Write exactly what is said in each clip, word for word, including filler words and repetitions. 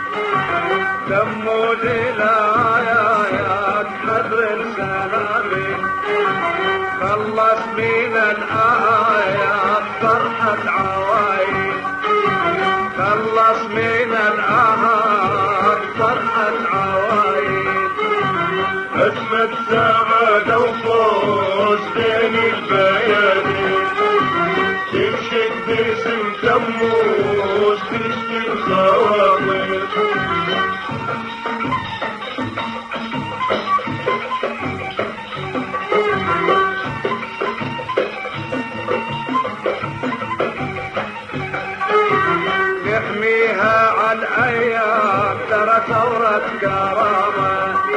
تموز الآيات حذر السلامي خلص من الآيات فرحة عوايد خلص من الآيات فرحة عوايد اسمة سعادة وفوز بين البيادين تمشي باسم تموز تشكي الخواطر نحميها عن أيام ترى ثورة كرامة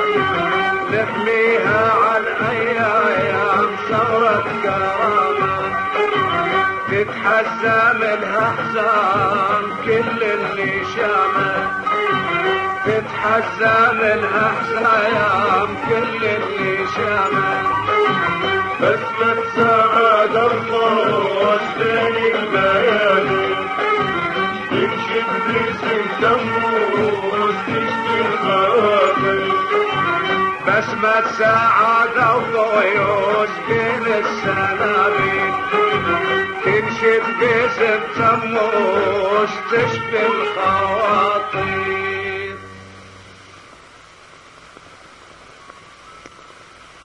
نحميها عن أيام ثورة كرامة تتحزى منها حزام كل اللي شامه تتحزى منها حزام كل اللي شامه اسمة سعادة وفوز بين البيادين تمشي باسم تموز تشكي الخواطر بسمة سعادة وفيوز بين السنابل تمشي باسم تموز تشفي الخواطر.